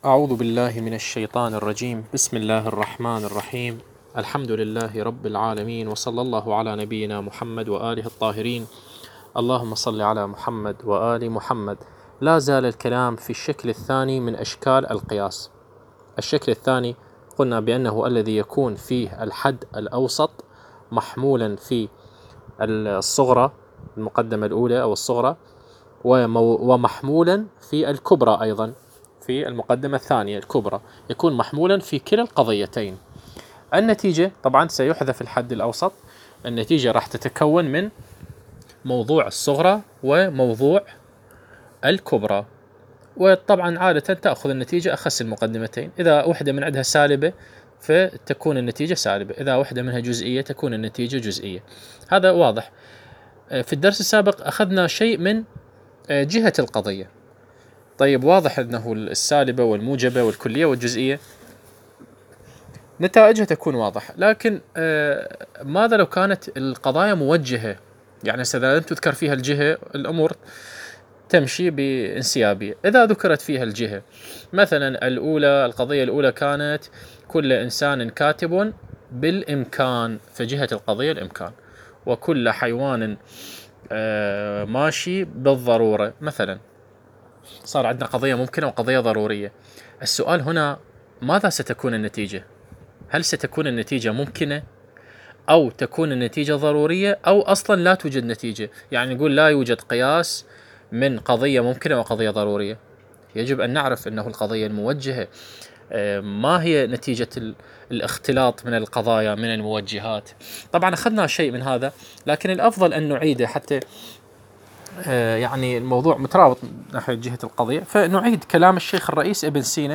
أعوذ بالله من الشيطان الرجيم. بسم الله الرحمن الرحيم. الحمد لله رب العالمين، وصلى الله على نبينا محمد وآله الطاهرين. اللهم صل على محمد وآل محمد. لا زال الكلام في الشكل الثاني من أشكال القياس. الشكل الثاني قلنا بأنه الذي يكون فيه الحد الأوسط محمولا في الصغرى، المقدمة الأولى أو الصغرى، ومحمولا في الكبرى أيضا، في المقدمة الثانية الكبرى، يكون محمولا في كلا القضيتين. النتيجة طبعا سيحذف الحد الأوسط، النتيجة راح تتكون من موضوع الصغرى وموضوع الكبرى. وطبعا عادة تأخذ النتيجة أخس المقدمتين، إذا واحدة من عندها سالبة فتكون النتيجة سالبة، إذا واحدة منها جزئية تكون النتيجة جزئية. هذا واضح. في الدرس السابق أخذنا شيء من جهة القضية. طيب واضح أنه السالبة والموجبة والكلية والجزئية نتائجها تكون واضحة، لكن ماذا لو كانت القضايا موجهة؟ يعني إذا لم تذكر فيها الجهة الأمور تمشي بانسيابية. إذا ذكرت فيها الجهة، مثلا القضية الأولى كانت كل إنسان كاتب بالإمكان، فجهة القضية الإمكان، وكل حيوان ماشي بالضرورة مثلا. صار عندنا قضية ممكنة وقضية ضرورية. السؤال هنا ماذا ستكون النتيجة؟ هل ستكون النتيجة ممكنة، أو تكون النتيجة ضرورية، أو أصلا لا توجد نتيجة؟ يعني نقول لا يوجد قياس من قضية ممكنة وقضية ضرورية. يجب أن نعرف أنه القضية الموجهة ما هي نتيجة الاختلاط من القضايا من الموجهات. طبعا أخذنا شيء من هذا، لكن الأفضل أن نعيده حتى يعني الموضوع مترابط ناحية جهة القضية. فنعيد كلام الشيخ الرئيس ابن سينا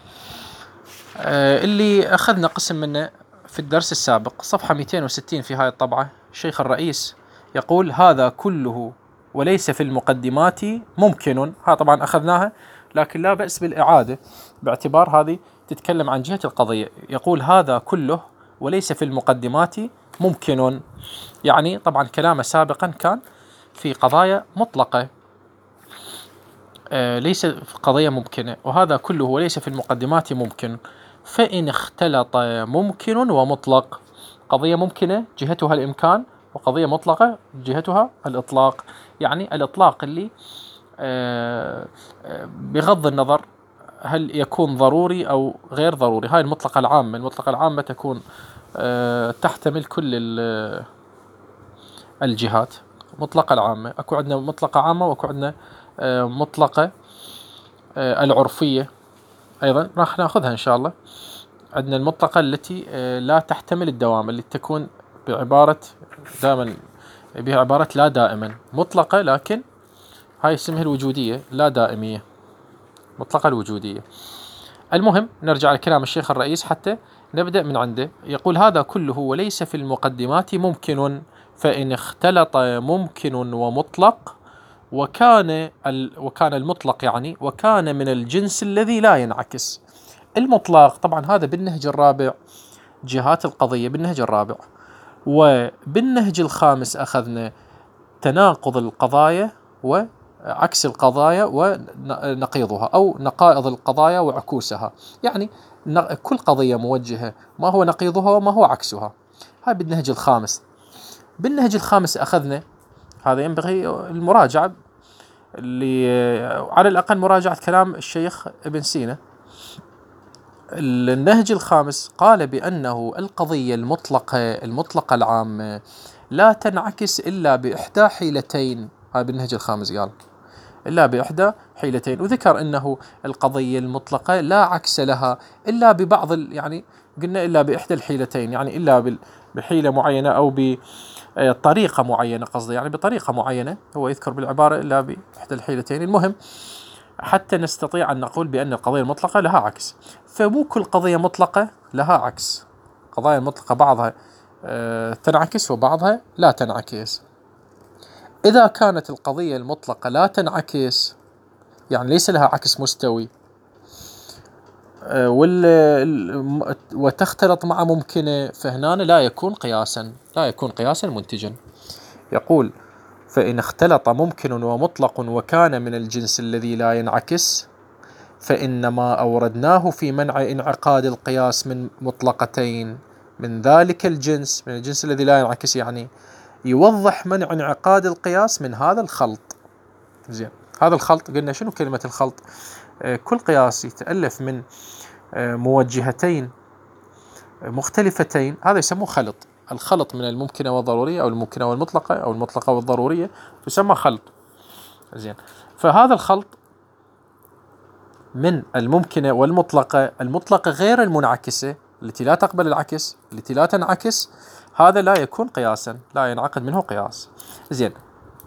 اللي أخذنا قسم منه في الدرس السابق، صفحة 260 في هاي الطبعة. الشيخ الرئيس يقول: هذا كله وليس في المقدمات ممكن. ها طبعا أخذناها، لكن لا بأس بالإعادة باعتبار هذه تتكلم عن جهة القضية. يقول: هذا كله وليس في المقدمات ممكن، يعني طبعا كلامه سابقا كان في قضايا مطلقة، ليس في قضية ممكنة. وهذا كله وليس في المقدمات ممكن، فإن اختلط ممكن ومطلق. قضية ممكنة جهتها الإمكان، وقضية مطلقة جهتها الإطلاق. يعني الإطلاق اللي بغض النظر هل يكون ضروري أو غير ضروري. هاي المطلقة العامة. المطلقة العامة تكون تحتمل كل الجهات. مطلقة العامة، أكو عندنا مطلقة عامة، وأكو عندنا مطلقة العرفية أيضا راح نأخذها إن شاء الله. عندنا المطلقة التي لا تحتمل الدوام، اللي تكون بعبارة دائما بعبارة لا دائما، مطلقة لكن هاي اسمها الوجودية، لا دائمية، مطلقة الوجودية. المهم نرجع لكلام الشيخ الرئيس حتى نبدأ من عنده. يقول: هذا كله وليس في المقدمات ممكن، فإن اختلط ممكن ومطلق وكان المطلق يعني وكان من الجنس الذي لا ينعكس. المطلق طبعا هذا بالنهج الرابع، جهات القضية بالنهج الرابع. وبالنهج الخامس أخذنا تناقض القضايا وعكس القضايا ونقيضها، أو نقائض القضايا وعكوسها. يعني كل قضية موجهة ما هو نقيضها وما هو عكسها. هاي بالنهج الخامس. بالنهج الخامس أخذنا، هذا ينبغي المراجعة، اللي على الأقل مراجعة كلام الشيخ ابن سينا. النهج الخامس قال بأنه القضية المطلقة العامة لا تنعكس إلا بإحدى حيلتين. هذا بالنهج الخامس قال إلا بإحدى حيلتين، وذكر أنه القضية المطلقة لا عكس لها إلا ببعض يعني قلنا إلا بإحدى الحيلتين، يعني إلا بحيلة معينة أو بطريقة معينة، قصدي يعني بطريقة معينة، هو يذكر بالعبارة إلا بإحدى الحيلتين. المهم حتى نستطيع أن نقول بأن القضية المطلقة لها عكس. فمو كل قضية مطلقة لها عكس، قضايا المطلقة بعضها تنعكس وبعضها لا تنعكس. إذا كانت القضية المطلقة لا تنعكس، يعني ليس لها عكس مستوي، وتختلط مع ممكنة، فهنا لا يكون قياسا منتجا. يقول: فإن اختلط ممكن ومطلق وكان من الجنس الذي لا ينعكس، فإن ما أوردناه في منع انعقاد القياس من مطلقتين من ذلك الجنس، من الجنس الذي لا ينعكس، يعني يوضح منع انعقاد القياس من هذا الخلط. زين، هذا الخلط قلنا شنو كلمة الخلط؟ كل قياس يتألف من موجهتين مختلفتين هذا يسموه خلط. الخلط من الممكنة والضرورية أو الممكنة والمطلقة أو المطلقة والضرورية يسمى خلط. زين، فهذا الخلط من الممكنة والمطلقة، المطلقة غير المنعكسة التي لا تقبل العكس، التي لا تنعكس، هذا لا يكون قياسا، لا ينعقد منه قياس. زين،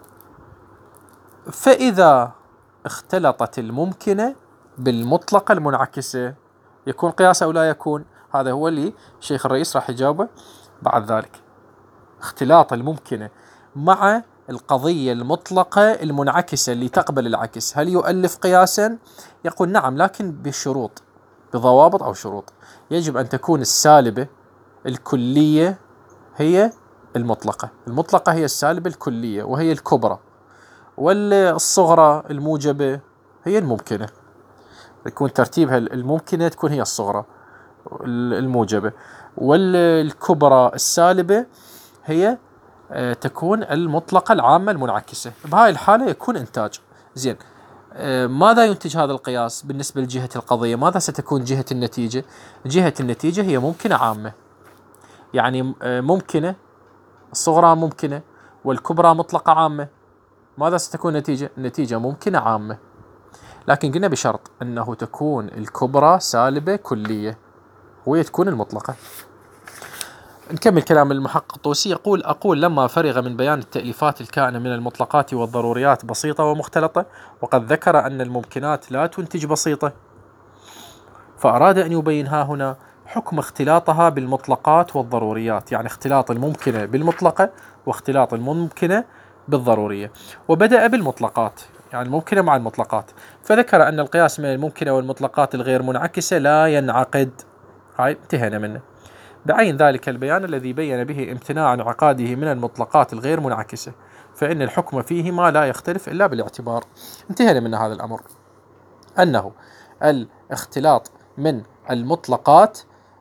فإذا اختلطت الممكنة بالمطلقة المنعكسة يكون قياس أو لا يكون؟ هذا هو اللي شيخ الرئيس راح يجاوبه بعد ذلك. اختلاط الممكنة مع القضية المطلقة المنعكسة اللي تقبل العكس هل يؤلف قياسا؟ يقول نعم، لكن بشروط، بضوابط أو شروط. يجب أن تكون السالبة الكلية هي المطلقة، المطلقة هي السالبة الكلية وهي الكبرى، والصغرى الموجبة هي الممكنة، يكون ترتيبها الممكنة تكون هي الصغرى الموجبة، والكبرى السالبة هي تكون المطلقة العامة المنعكسة. بهاي الحالة يكون إنتاج. زين، ماذا ينتج هذا القياس بالنسبة لجهة القضية؟ ماذا ستكون جهة النتيجة؟ جهة النتيجة هي ممكنة عامة، يعني ممكنة الصغرى ممكنة والكبرى مطلقة عامة. ماذا ستكون النتيجة؟ النتيجة ممكنة عامة، لكن قلنا بشرط أنه تكون الكبرى سالبة كلية وهي تكون المطلقة. نكمل كلام المحقق الطوسي، يقول: أقول لما فرغ من بيان التأليفات الكائنة من المطلقات والضروريات بسيطة ومختلطة، وقد ذكر أن الممكنات لا تنتج بسيطة، فأراد أن يبينها هنا حكم اختلاطها بالمطلقات والضروريات، يعني اختلاط الممكنة بالمطلقة واختلاط الممكنة بالضرورية. وبدأ بالمطلقات، يعني الممكنة مع المطلقات، فذكر أن القياس من الممكنة والمطلقات الغير منعكسة لا ينعقد. هاي انتهينا منه، بعين ذلك البيان الذي بين به امتناع انعقاده من المطلقات الغير منعكسة، فإن الحكم فيهما لا يختلف إلا بالاعتبار. انتهينا من هذا الأمر، أنه الاختلاط من المطلقات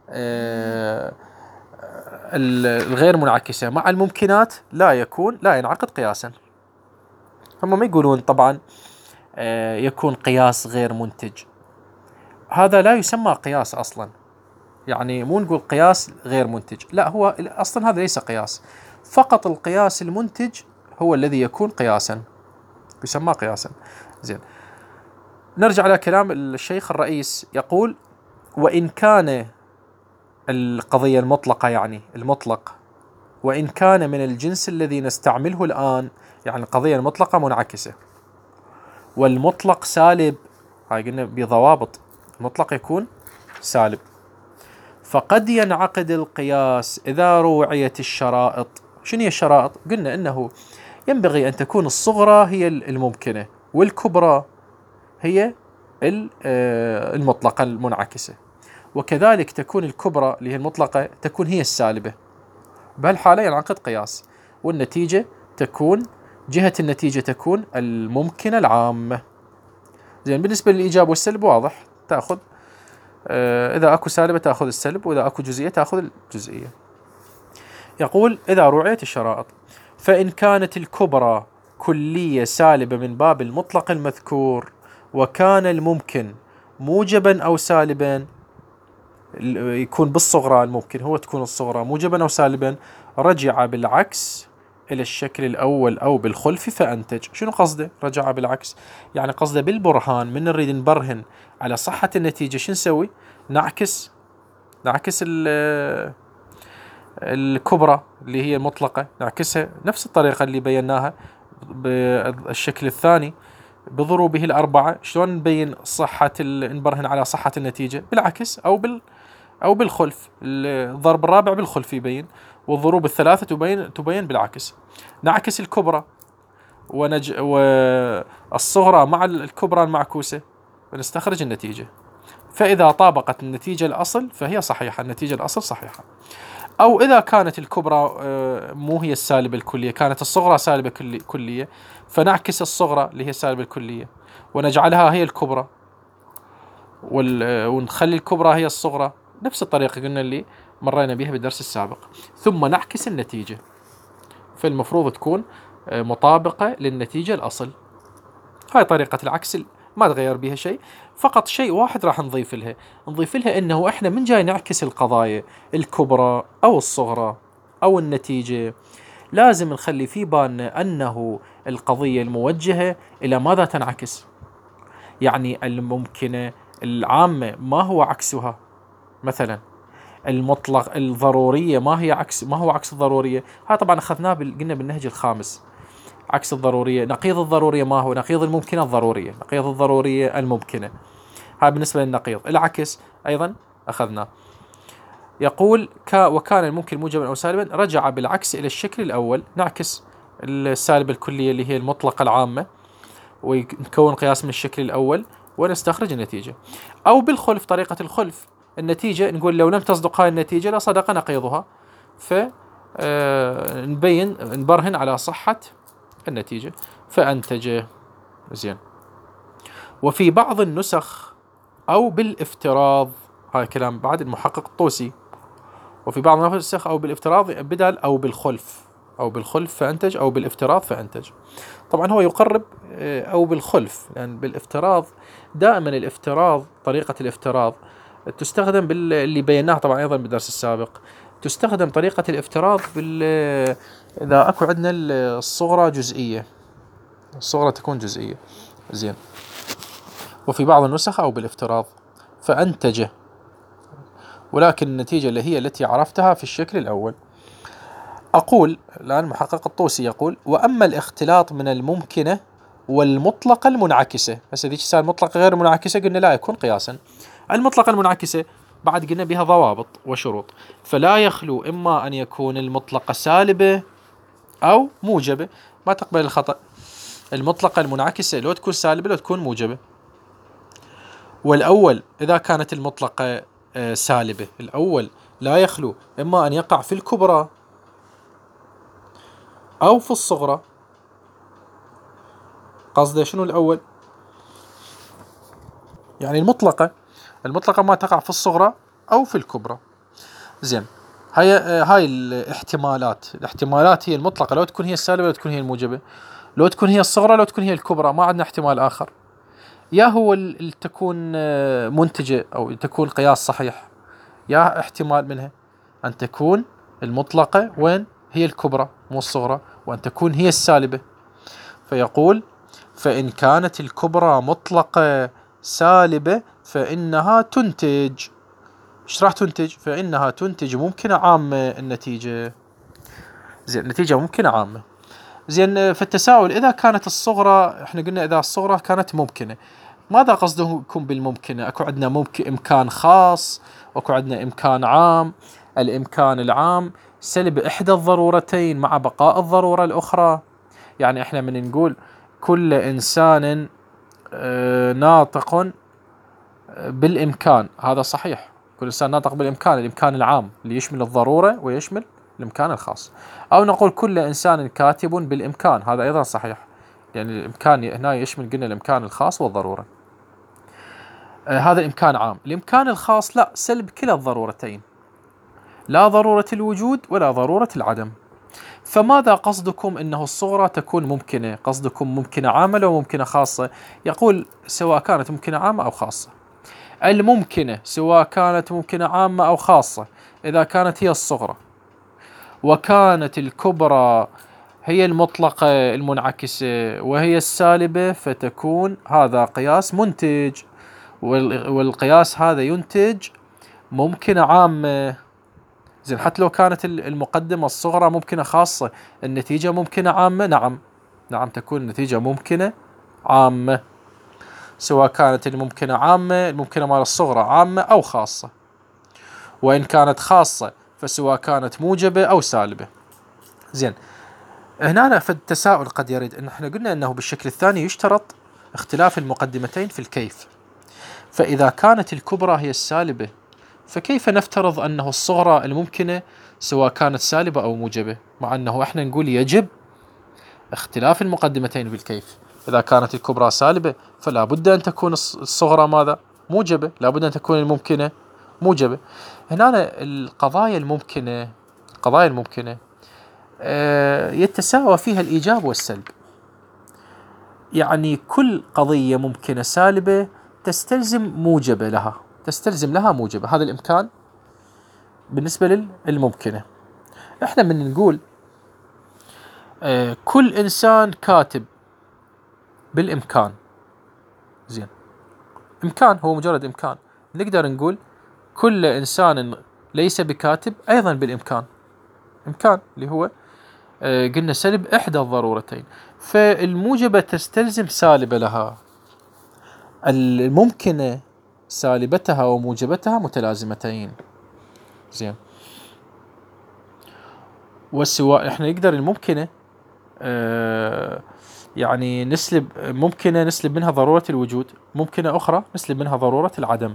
الغير منعكسة مع الممكنات لا ينعقد قياسا. هم ما يقولون طبعا يكون قياس غير منتج، هذا لا يسمى قياس أصلا، يعني مو نقول قياس غير منتج، لا، هو أصلا هذا ليس قياس، فقط القياس المنتج هو الذي يكون قياسا، يسمى قياسا. زين، نرجع إلى كلام الشيخ الرئيس، يقول: وإن كان القضية المطلقة، يعني المطلق، وإن كان من الجنس الذي نستعمله الآن، يعني القضية المطلقة منعكسة والمطلق سالب، هاي قلنا بضوابط، المطلق يكون سالب، فقد ينعقد القياس إذا روعيت الشرائط. شنو هي الشرائط؟ قلنا إنه ينبغي أن تكون الصغرى هي الممكنة والكبرى هي المطلقة المنعكسة، وكذلك تكون الكبرى اللي هي المطلقة تكون هي السالبة. بهالحالة ينعقد قياس، والنتيجة تكون جهة النتيجة تكون الممكنة العامة. زين، بالنسبة للإيجاب والسلب واضح، تأخذ إذا أكو سالبة تأخذ السلب، وإذا أكو جزئية تأخذ الجزئية. يقول: إذا رعيت الشرائط، فإن كانت الكبرى كلية سالبة من باب المطلق المذكور، وكان الممكن موجبا أو سالبا، يكون بالصغرى الممكن هو تكون الصغرى موجبا أو سالبا، رجع بالعكس إلى الشكل الأول أو بالخلف فأنتج. شنو قصده رجع بالعكس؟ يعني قصده بالبرهان، من نريد نبرهن على صحة النتيجة شو نسوي؟ نعكس الكبرى اللي هي المطلقة، نعكسها نفس الطريقة اللي بيناها بالشكل الثاني بضروبه الأربعة. شلون نبين نبرهن على صحة النتيجة؟ بالعكس أو بالخلف، الضرب الرابع بالخلف يبين، والضروب الثلاثة تبين بالعكس. نعكس الكبرى والصغرى مع الكبرى المعكوسة ونستخرج النتيجة، فإذا طابقت النتيجة الأصل فهي صحيحة، النتيجة الأصل صحيحة. أو إذا كانت الكبرى مو هي السالبة الكلية، كانت الصغرى سالبة كلية، فنعكس الصغرى اللي هي السالبة الكلية ونجعلها هي الكبرى، ونخلي الكبرى هي الصغرى، نفس الطريقة قلنا اللي مرينا بها بالدرس السابق، ثم نعكس النتيجة. فالمفروض تكون مطابقة للنتيجة الأصل. هاي طريقة العكس ما تغير بها شيء، فقط شيء واحد راح نضيف لها انه احنا من جاي نعكس القضايا الكبرى او الصغرى او النتيجة، لازم نخلي في بالنا انه القضية الموجهة الى ماذا تنعكس. يعني الممكنة العامة ما هو عكسها، مثلا المطلق الضرورية ما هو عكس الضرورية. هذا طبعا اخذناه قلنا بالنهج الخامس. عكس الضرورية، نقيض الضرورية ما هو؟ نقيض الممكنة الضرورية، نقيض الضرورية الممكنة. هذا بالنسبة للنقيض. العكس أيضا أخذنا. يقول وكان الممكن موجبا أو سالبا رجع بالعكس إلى الشكل الأول. نعكس السالبة الكلية اللي هي المطلقة العامة ونكون قياس من الشكل الأول ونستخرج النتيجة. أو بالخلف، طريقة الخلف. النتيجة نقول لو لم تصدق هاي النتيجة لصدق نقيضها، نبرهن على صحة النتيجة. فأنتج. زين. وفي بعض النسخ أو بالافتراض، هاي كلام بعد المحقق الطوسي، وفي بعض النسخ أو بالافتراض بدل أو بالخلف فأنتج، أو بالافتراض فأنتج. طبعا هو يقرب أو بالخلف، لأن بالافتراض دائما طريقة الافتراض تستخدم اللي بيناه طبعا أيضا بالدرس السابق. تستخدم طريقة الافتراض إذا أكو عندنا الصغرى جزئية، الصغرى تكون جزئية. زين. وفي بعض النسخ أو بالافتراض فأنتج، ولكن النتيجة التي عرفتها في الشكل الأول. أقول الآن محقق الطوسي يقول: وأما الاختلاط من الممكنة والمطلقة المنعكسة. هسه ذيك الساعة المطلقة غير المنعكسة قلنا لا يكون قياسا. المطلقة المنعكسة بعد قلنا بها ضوابط وشروط، فلا يخلو إما أن يكون المطلقة سالبة أو موجبة، ما تقبل الخطأ. المطلقة المنعكسة لو تكون سالبة لو تكون موجبة. والأول إذا كانت المطلقة سالبة، الأول لا يخلو إما أن يقع في الكبرى أو في الصغرى. قصده شنو الأول؟ يعني المطلقة ما تقع في الصغرى أو في الكبرى. زين. هاي الاحتمالات هي المطلقة لو تكون هي السالبة لو تكون هي الموجبة، لو تكون هي الصغرى لو تكون هي الكبرى. ما عندنا احتمال آخر، يا هو تكون منتجة أو تكون قياس صحيح، يا احتمال منها أن تكون المطلقة وين هي الكبرى مو الصغرى، وأن تكون هي السالبة. فيقول: فإن كانت الكبرى مطلقة سالبة فإنها تنتج. ايش راح تنتج؟ فإنها تنتج ممكنة عامة. النتيجة زين، النتيجة ممكنة عامة. زين. فالتساؤل إذا كانت الصغرى، احنا قلنا إذا الصغرى كانت ممكنة، ماذا قصده يكون بالممكنة؟ اكو عندنا ممكن إمكان خاص واكو عندنا إمكان عام. الإمكان العام سلب إحدى الضرورتين مع بقاء الضرورة الأخرى. يعني احنا من نقول كل إنسان ناطق بالإمكان، هذا صحيح. كل إنسان ناطق بالإمكان، الإمكان العام اللي يشمل الضرورة ويشمل الإمكان الخاص. أو نقول كل إنسان كاتب بالإمكان، هذا أيضا صحيح، يعني الإمكان هنا يشمل قلنا الإمكان الخاص والضرورة. هذا الإمكان عام. الإمكان الخاص لا، سلب كلا الضرورتين، لا ضرورة الوجود ولا ضرورة العدم. فماذا قصدكم أنه الصغرى تكون ممكنة؟ قصدكم ممكنة عامة أو ممكنة خاصة؟ يقول سواء كانت ممكنة عامة أو خاصة. الممكنة سواء كانت ممكنة عامة أو خاصة إذا كانت هي الصغرى، وكانت الكبرى هي المطلقة المنعكسة وهي السالبة، فتكون هذا قياس منتج، والقياس هذا ينتج ممكنة عامة. زين. حتى لو كانت المقدمة الصغرى ممكنة خاصة، النتيجة ممكنة عامة. نعم تكون النتيجة ممكنة عامة، سواء كانت الممكنة عامة، الممكنة مال الصغرى عامة أو خاصة. وإن كانت خاصة فسواء كانت موجبة أو سالبة. زين. هنا في التساؤل قد يرد أن احنا قلنا أنه بالشكل الثاني يشترط اختلاف المقدمتين في الكيف. فإذا كانت الكبرى هي السالبة، فكيف نفترض أنه الصغرى الممكنة سواء كانت سالبة أو موجبة، مع أنه احنا نقول يجب اختلاف المقدمتين بالكيف. إذا كانت الكبرى سالبة فلا بد أن تكون الصغرى ماذا؟ موجبة، لابد أن تكون الممكنة موجبة. هنا القضايا الممكنة يتساوى فيها الإيجاب والسلب. يعني كل قضية ممكنة سالبة تستلزم لها موجبة. هذا الإمكان بالنسبة للممكنة. إحنا من نقول كل إنسان كاتب بالإمكان، زين، إمكان هو مجرد إمكان. نقدر نقول كل إنسان ليس بكاتب أيضا بالإمكان، إمكان اللي هو قلنا سلب إحدى الضرورتين. فالموجبة تستلزم سالبة لها، الممكنة سالبتها وموجبتها متلازمتين، زين. والسواء إحنا نقدر الممكنة يعني ممكنة نسلب منها ضرورة الوجود، ممكنة أخرى نسلب منها ضرورة العدم،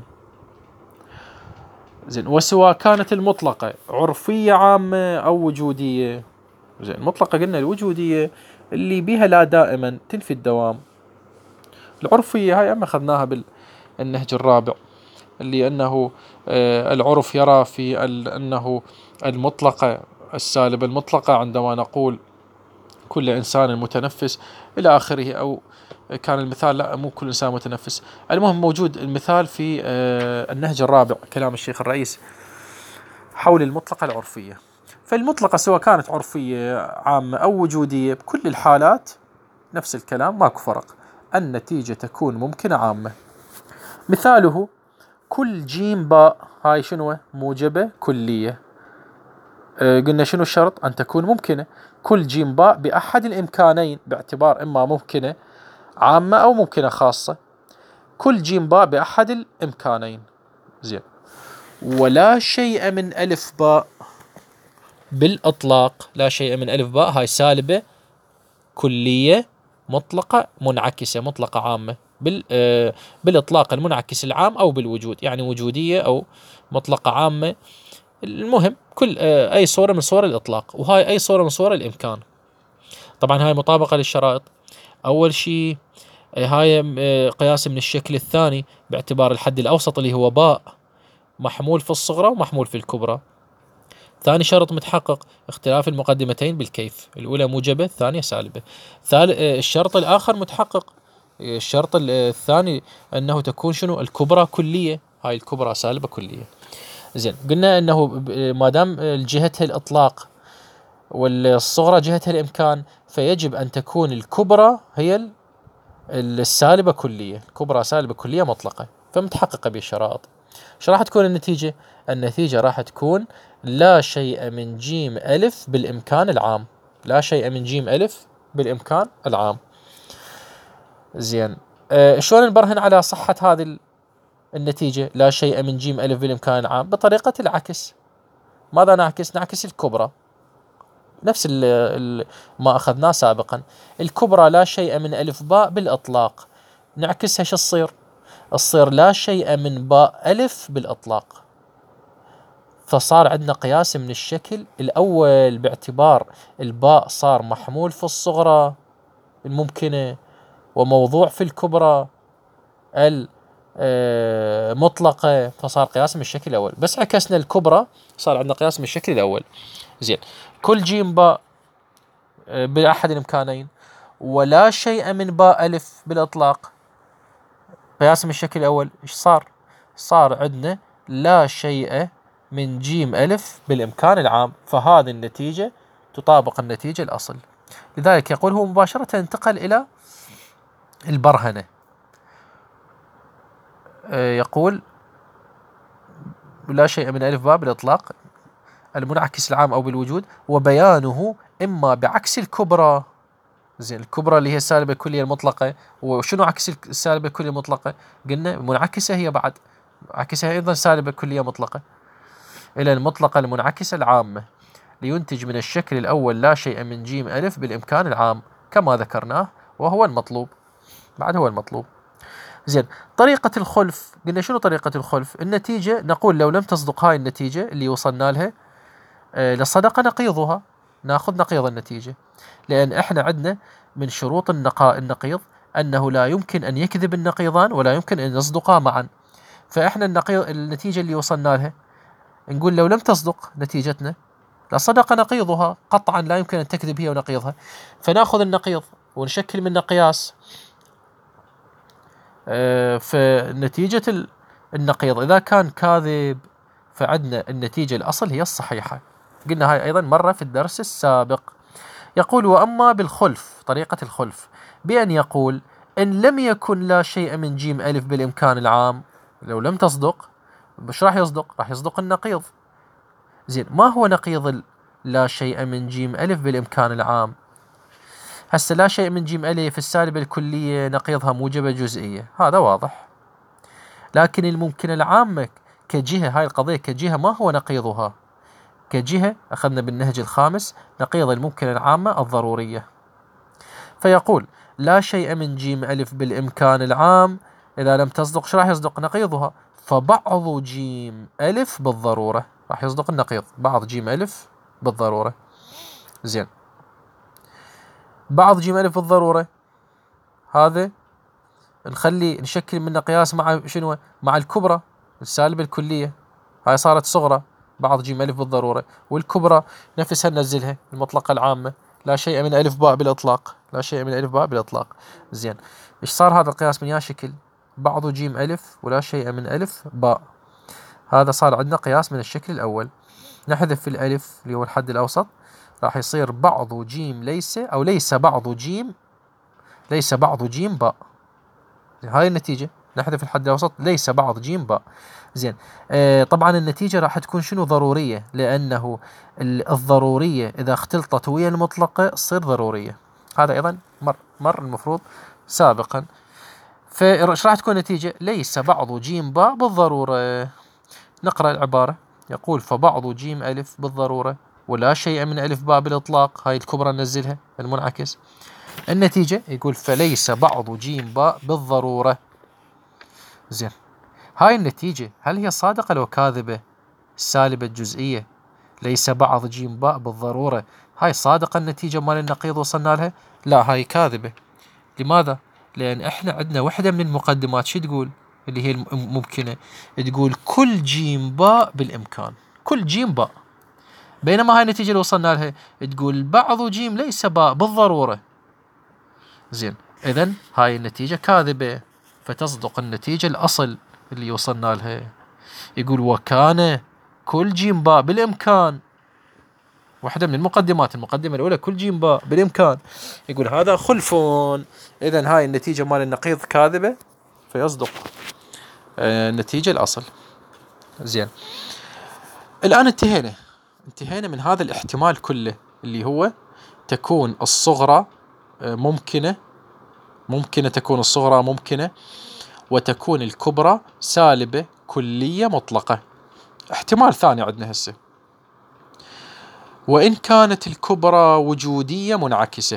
زين. وسواء كانت المطلقة عرفية عامة أو وجودية، زين. المطلقة قلنا الوجودية اللي بيها لا دائما تنفي الدوام. العرفية هاي أما أخذناها بالنهج الرابع، اللي أنه العرف يرى في أنه المطلقة السالبة المطلقة عندما نقول كل إنسان متنفس إلى آخره، أو كان المثال لا مو كل إنسان متنفس. المهم موجود المثال في النهج الرابع كلام الشيخ الرئيس حول المطلقة العرفية. فالمطلقة سواء كانت عرفية عامة أو وجودية بكل الحالات نفس الكلام، ماكو فرق، النتيجة تكون ممكنة عامة. مثاله كل جيم باء، هاي شنو؟ موجبة كلية. قلنا شنو الشرط؟ أن تكون ممكنة. كل جيم باء بأحد الإمكانين، باعتبار إما ممكنة عامة أو ممكنة خاصة. كل جيم باء بأحد الإمكانين، زين. ولا شيء من ألف باء بالإطلاق، لا شيء من ألف باء هاي سالبة كلية مطلقة منعكسة، مطلقة عامة بالإطلاق المنعكس العام أو بالوجود، يعني وجودية أو مطلقة عامة. المهم كل أي صورة من صور الإطلاق، وهاي أي صورة من صور الإمكان. طبعا هاي مطابقة للشرائط. أول شيء هاي قياس من الشكل الثاني باعتبار الحد الأوسط اللي هو باء محمول في الصغرى ومحمول في الكبرى. ثاني شرط متحقق اختلاف المقدمتين بالكيف، الأولى موجبة الثانية سالبة. الشرط الآخر متحقق، الشرط الثاني أنه تكون شنو؟ الكبرى كلية، هاي الكبرى سالبة كلية، زين. قلنا أنه ما دام جهتها الإطلاق والصغرى جهتها الإمكان، فيجب أن تكون الكبرى هي السالبة كلية، الكبرى سالبة كلية مطلقة، فمتحققة بالشرائط. شو راح تكون النتيجة؟ النتيجة راح تكون لا شيء من جيم ألف بالإمكان العام، لا شيء من جيم ألف بالإمكان العام، زين. شلون نبرهن على صحة هذه النتيجة لا شيء من جيم ألف بالإمكان العام؟ بطريقة العكس. ماذا نعكس؟ نعكس الكبرى، نفس ما أخذناه سابقا. الكبرى لا شيء من ألف باء بالإطلاق، نعكسها شو الصير لا شيء من باء ألف بالإطلاق. فصار عندنا قياس من الشكل الأول باعتبار الباء صار محمول في الصغرى الممكنة وموضوع في الكبرى المطلقة، فصار قياس من الشكل الأول. بس عكسنا الكبرى صار عندنا قياس من الشكل الأول، زين. كل جيم باء بأحد الإمكانين ولا شيء من باء ألف بالإطلاق، قياس من الشكل الأول إيش صار؟ صار عندنا لا شيء من جيم ألف بالإمكان العام، فهذه النتيجة تطابق النتيجة الأصل. لذلك يقول هو مباشرة انتقل إلى البرهنة. يقول لا شيء من ألف باء بالإطلاق المنعكس العام أو بالوجود، وبيانه إما بعكس الكبرى، زين. الكبرى اللي هي السالبة الكلية المطلقة، وشنو عكس السالبة الكلية المطلقة؟ قلنا منعكسة، هي بعد عكسها أيضا سالبة كلية مطلقة، إلى المطلقة المنعكسة العامة، لينتج من الشكل الأول لا شيء من جيم ألف بالإمكان العام كما ذكرناه، وهو المطلوب، بعد هو المطلوب، زين. طريقة الخلف، قلنا شنو طريقة الخلف؟ النتيجة نقول لو لم تصدق هاي النتيجة اللي وصلنا لها لصدق نقيضها، ناخذ نقيض النتيجة، لأن إحنا عندنا من شروط النقيض أنه لا يمكن أن يكذب النقيضان ولا يمكن أن يصدقا معا. فإحنا النتيجة اللي وصلنا لها نقول لو لم تصدق نتيجتنا لصدق نقيضها قطعا، لا يمكن أن تكذب هي ونقيضها. فنأخذ النقيض ونشكل منه قياس. فنتيجة النقيض إذا كان كاذب فعندنا النتيجة الأصل هي الصحيحة. قلنا هاي أيضا مرة في الدرس السابق. يقول وأما بالخلف، طريقة الخلف بأن يقول إن لم يكن لا شيء من جيم ألف بالإمكان العام، لو لم تصدق مش راح يصدق، راح يصدق النقيض. زين، ما هو نقيض لا شيء من جيم ألف بالإمكان العام؟ هسه لا شيء من جيم ألف السالبة الكلية نقيضها موجبة جزئية، هذا واضح. لكن الممكنة العامة كجهة، هاي القضية كجهة ما هو نقيضها. كجهة أخذنا بالنهج الخامس نقيض الممكنة العامة الضرورية. فيقول لا شيء من جيم ألف بالإمكان العام إذا لم تصدق شو راح يصدق نقيضها؟ فبعض جيم ألف بالضرورة، راح يصدق النقيض بعض جيم ألف بالضرورة. زين، بعض جيم ألف بالضرورة هذا نشكل منه قياس مع شنو؟ مع الكبرى السالبة الكلية، هاي صارت صغرى بعض جيم ألف بالضرورة، والكبرى نفسها ننزلها المطلقة العامة لا شيء من ألف باء بالإطلاق، لا شيء من ألف باء بالإطلاق. زين، إيش صار هذا القياس من يا شكل؟ بعض جيم ألف ولا شيء من ألف باء، هذا صار عندنا قياس من الشكل الأول. نحذف في الألف اللي هو الحد الأوسط، راح يصير بعض جيم ليس، أو ليس بعض جيم باء. هاي النتيجة، نحذف الحد الأوسط ليس بعض جيم باء. زين، طبعا النتيجة راح تكون شنو؟ ضرورية، لأنه الضرورية إذا اختلطت ويا المطلقة تصير ضرورية. هذا أيضا مر المفروض سابقا. فإيش راح تكون النتيجة؟ ليس بعض جيم باء بالضرورة. نقرأ العبارة. يقول فبعض جيم ألف بالضرورة ولا شيء من ألف باء بالإطلاق، هاي الكبرى ننزلها المنعكس. النتيجة يقول فليس بعض جيم باء بالضرورة. زين، هاي النتيجة هل هي صادقة لو كاذبة؟ السالبة الجزئية ليس بعض جيم باء بالضرورة، هاي صادقة النتيجة مال النقيض وصلنا لها؟ لا، هاي كاذبة. لماذا؟ لأن احنا عندنا وحدة من المقدمات شو تقول؟ اللي هي الممكنة، تقول كل جيم باء بالإمكان، كل جيم باء. بينما هاي النتيجة اللي وصلنا لها تقول بعض جيم ليس باء بالضرورة. زين، إذن هاي النتيجة كاذبة، فتصدق النتيجة الأصل اللي وصلنا لها. يقول وكان كل جيم باء بالإمكان، واحدة من المقدمات، المقدمة الأولى كل جيم باء بالإمكان، يقول هذا خلف. إذن هاي النتيجة مال النقيض كاذبة، فيصدق النتيجة الأصل. زين، الآن انتهينا من هذا الاحتمال كله، اللي هو تكون الصغرى ممكنة تكون الصغرى ممكنة، وتكون الكبرى سالبة كلية مطلقة. احتمال ثاني عندنا هسه، وإن كانت الكبرى وجودية منعكسة.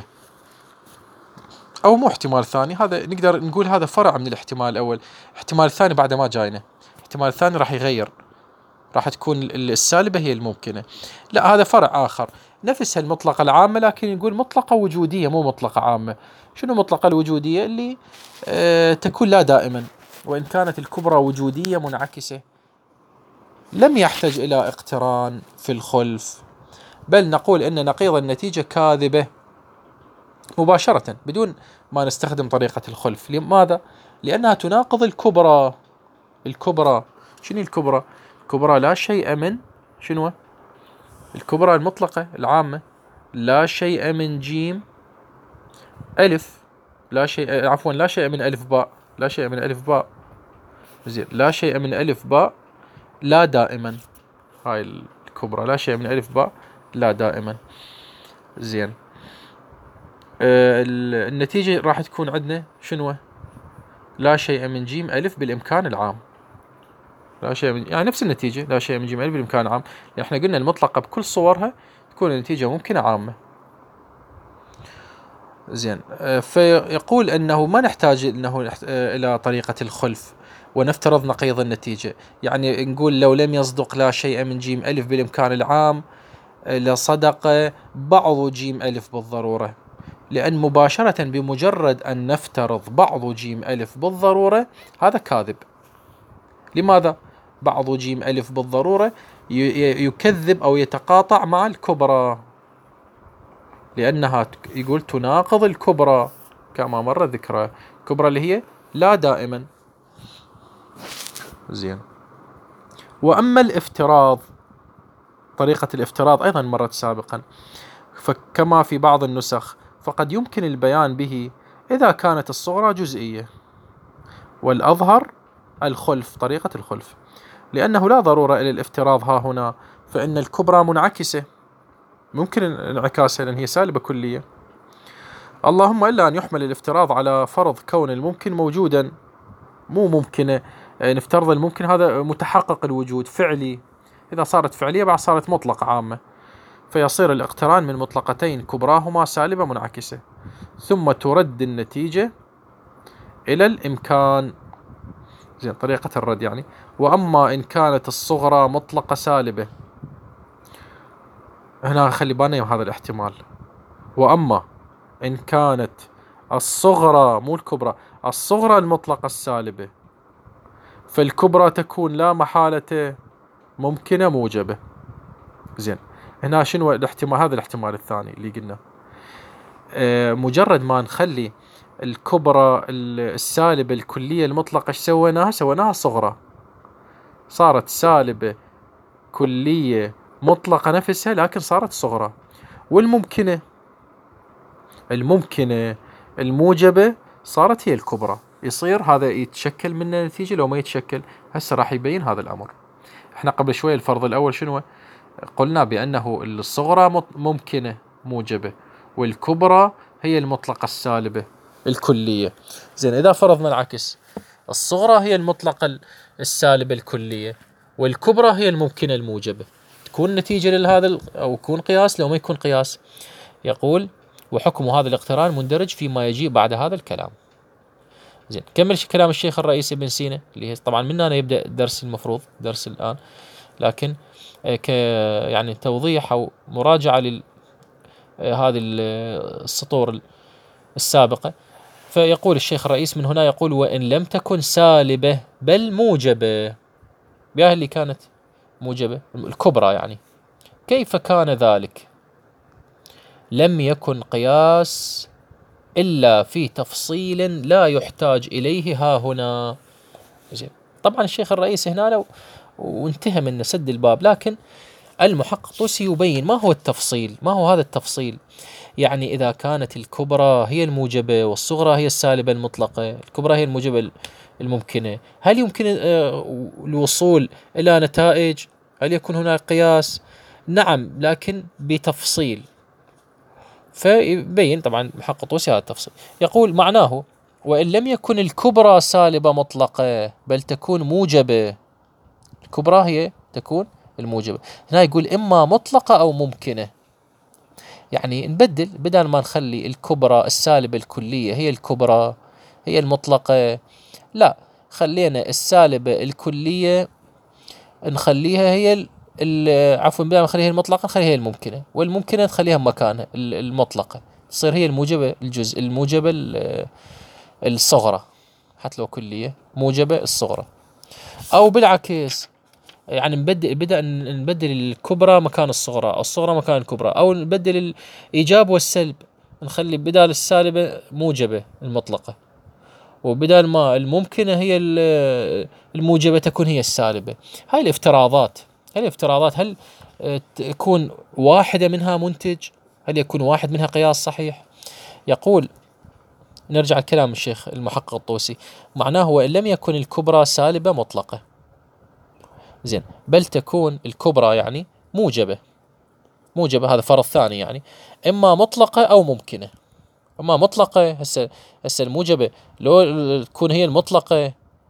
أو مو احتمال ثاني، هذا نقدر نقول هذا فرع من الاحتمال الأول. احتمال ثاني بعد ما جاينا، احتمال ثاني راح يغير، راح تكون السالبة هي الممكنة. لا، هذا فرع آخر، نفس المطلقة العامة لكن نقول مطلقة وجودية مو مطلقة عامة. شنو مطلقة الوجودية؟ اللي تكون لا دائما. وإن كانت الكبرى وجودية منعكسة لم يحتاج إلى اقتران في الخلف، بل نقول إن نقيض النتيجة كاذبة مباشرة بدون ما نستخدم طريقة الخلف. لماذا؟ لأنها تناقض الكبرى. شنو الكبرى؟ الكبرى لا شيء من شنو؟ الكبرى المطلقة العامة لا شيء من جيم ألف، لا شيء من ألف باء، لا شيء من ألف باء. زين، لا شيء من ألف باء لا دائما، هاي الكبرى لا شيء من ألف باء لا دائما. زين، النتيجة راح تكون عندنا شنو؟ لا شيء من جيم ألف بالإمكان العام. لا شيء من، يعني نفس النتيجة لا شيء من جيم ألف بالإمكان العام، يعني احنا قلنا المطلقة بكل صورها تكون النتيجة ممكنة عامة. زين، فيقول أنه ما نحتاج إلى طريقة الخلف ونفترض نقيض النتيجة. يعني نقول لو لم يصدق لا شيء من جيم ألف بالإمكان العام لصدق بعض جيم ألف بالضرورة، لأن مباشرة بمجرد أن نفترض بعض جيم ألف بالضرورة هذا كاذب. لماذا؟ بعض جيم ألف بالضرورة يكذب أو يتقاطع مع الكبرى، لأنها يقول تناقض الكبرى كما مر ذكرها، الكبرى اللي هي لا دائما. زين. وأما الافتراض، طريقة الافتراض أيضا مرت سابقا، فكما في بعض النسخ فقد يمكن البيان به إذا كانت الصغرى جزئية، والأظهر الخلف، طريقة الخلف، لأنه لا ضرورة إلى الافتراض ها هنا، فإن الكبرى منعكسة ممكن انعكاسها لأن هي سالبة كلية، اللهم إلا أن يحمل الافتراض على فرض كون الممكن موجودا، مو ممكنة، نفترض الممكن هذا متحقق الوجود فعلي، إذا صارت فعلية بعد صارت مطلقة عامة، فيصير الاقتران من مطلقتين كبراهما سالبة منعكسة، ثم ترد النتيجة إلى الإمكان. زين، طريقة الرد يعني. وأما إن كانت الصغرى مطلقة سالبة، هنا خلي بالنا من هذا الاحتمال، وأما إن كانت الصغرى مو الكبرى، الصغرى المطلقة السالبة، فالكبرى تكون لا محالة ممكنة موجبة. زين، هنا شنو الاحتمال؟ هذا الاحتمال الثاني اللي قلنا، مجرد ما نخلي الكبرى السالبة الكلية المطلقة ايش سويناها؟ سويناها صغرى، صارت سالبة كلية مطلقة نفسها لكن صارت صغرى. والممكنة الموجبة صارت هي الكبرى، يصير هذا يتشكل منه نتيجة لو ما يتشكل؟ هسه راح يبين هذا الأمر. احنا قبل شوي الفرض الأول شنو قلنا؟ بأنه الصغرى ممكنة موجبة، والكبرى هي المطلقة السالبة الكلية. زين، إذا فرضنا العكس، الصغرى هي المطلقة السالبة الكلية، والكبرى هي الممكنة الموجبة، تكون نتيجة لهذا أو يكون قياس لو ما يكون قياس. يقول وحكم هذا الاقتران مندرج فيما يجيء بعد هذا الكلام. زين، كمل كلام الشيخ الرئيس ابن سينا، اللي هي طبعا من هنا يبدأ الدرس، المفروض درس الآن، لكن يعني توضيح أو مراجعة هذه السطور السابقة. فيقول الشيخ الرئيس من هنا، يقول وإن لم تكن سالبة بل موجبة، بها اللي كانت موجبة الكبرى يعني، كيف كان ذلك؟ لم يكن قياس إلا في تفصيل لا يحتاج إليه ها هنا. طبعا الشيخ الرئيس هنا وانتهى من سد الباب، لكن المحقق الطوسي يبين ما هو التفصيل، ما هو هذا التفصيل. يعني إذا كانت الكبرى هي الموجبة والصغرى هي السالبة المطلقة، الكبرى هي الموجبة الممكنة، هل يمكن الوصول إلى نتائج؟ هل يكون هناك قياس؟ نعم، لكن بتفصيل. فيبين طبعا محقق الطوسي هذا التفصيل. يقول معناه وإن لم يكن الكبرى سالبة مطلقة بل تكون موجبة، الكبرى هي تكون الموجبة، هنا يقول إما مطلقة أو ممكنة، يعني نبدل، بدل ما نخلي الكبرى السالبة الكلية هي الكبرى هي المطلقة، لا، خلينا السالبة الكلية نخليها هي عفوا، بدل ما نخليها المطلقة نخليها هي الممكنة، والممكنة نخليها مكانها المطلقة، تصير هي الموجبة الجزء، الموجبة الصغرى، حتى لو كلية موجبة الصغرى. أو بالعكس، يعني نبدل الكبرى مكان الصغرى، أو الصغرى مكان الكبرى، أو نبدل الإيجاب والسلب، نخلي بدال السالبة موجبة المطلقة، وبدال ما الممكنة هي الموجبة تكون هي السالبة. هاي الافتراضات، هل تكون واحدة منها منتج؟ هل يكون واحد منها قياس صحيح؟ يقول، نرجع لكلام الشيخ المحقق الطوسي، معناه وإن لم يكن الكبرى سالبة مطلقة، زين، بل تكون الكبرى يعني موجبة، هذا فرض ثاني، يعني إما مطلقة أو ممكنة. أما مطلقة، هسه الموجبة لو تكون هي المطلقة،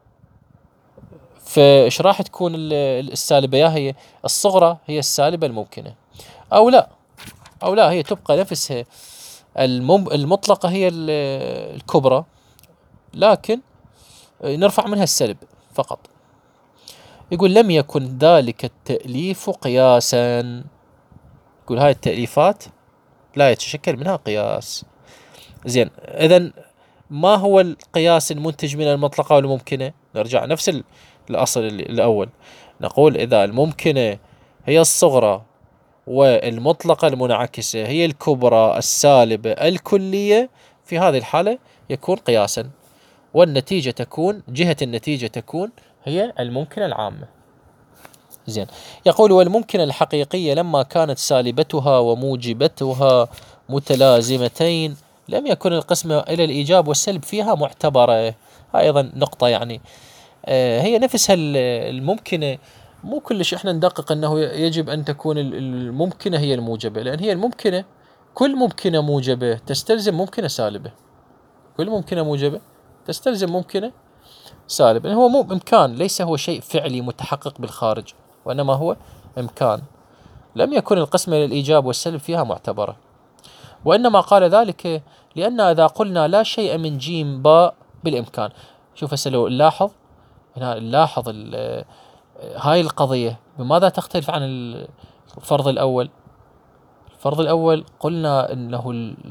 فإيش راح تكون السالبة؟ يا هي الصغرى هي السالبة الممكنة، أو لا هي تبقى نفسها المطلقة هي الكبرى، لكن نرفع منها السلب فقط. يقول لم يكن ذلك التأليف قياسا، يقول هاي التأليفات لا يتشكل منها قياس. زين، إذن ما هو القياس المنتج من المطلقة والممكنة؟ نرجع الأصل الأول، نقول إذا الممكنة هي الصغرى والمطلقة المنعكسة هي الكبرى السالبة الكلية، في هذه الحالة يكون قياسا، والنتيجة تكون جهة النتيجة تكون هي الممكنة العامة. زين. يقول والممكنة الحقيقية لما كانت سالبتها وموجبتها متلازمتين لم يكن القسمة إلى الإيجاب والسلب فيها معتبرة. أيضا نقطة يعني هي نفسها الممكنة، مو كلش احنا ندقق انه يجب ان تكون الممكنة هي الموجبة، لان هي الممكنة كل ممكنة موجبة تستلزم ممكنة سالبة، كل ممكنة موجبة تستلزم ممكنة سالبة. هو مو امكان، ليس هو شيء فعلي متحقق بالخارج، وانما هو امكان لم يكن القسمة للإيجاب والسلب فيها معتبرة. وإنما قال ذلك لأن إذا قلنا لا شيء من جيم باء بالإمكان. شوف هسه لو نلاحظ هنا، نلاحظ هاي القضية بماذا تختلف عن الفرض الأول؟ الفرض الأول قلنا أنه